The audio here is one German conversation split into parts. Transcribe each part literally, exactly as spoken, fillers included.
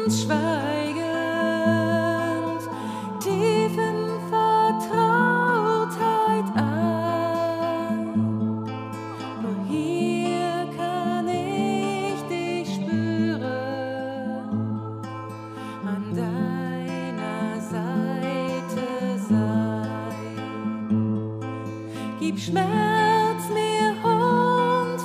uns schweigend, tief in Vertrautheit ein. Nur hier kann ich dich spüren, an deiner Seite sein. Gib Schmerz mir und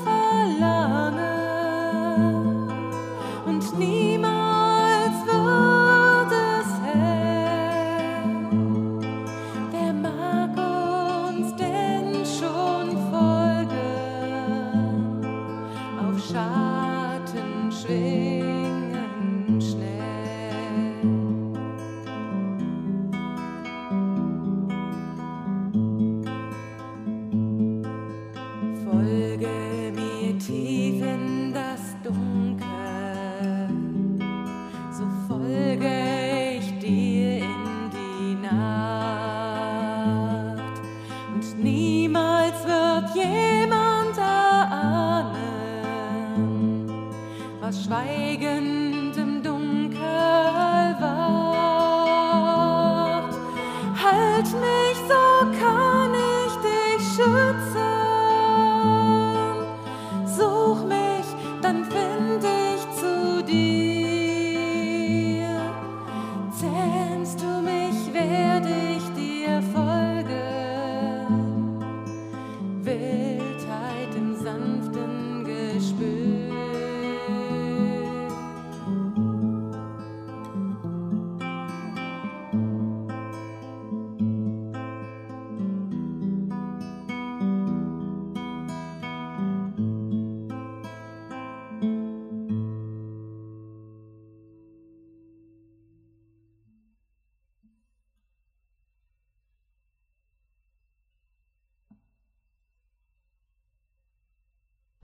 Verlangen, und niemals wird es hell. Wer mag uns denn schon folgen, auf Schatten schwingen schnell. Folge mir tief in das Dunkel, so folge ich dir in die Nacht. Und niemals wird jemand erahnen, was schweigend im Dunkel wacht. Halt mich, so kann ich dich schützen.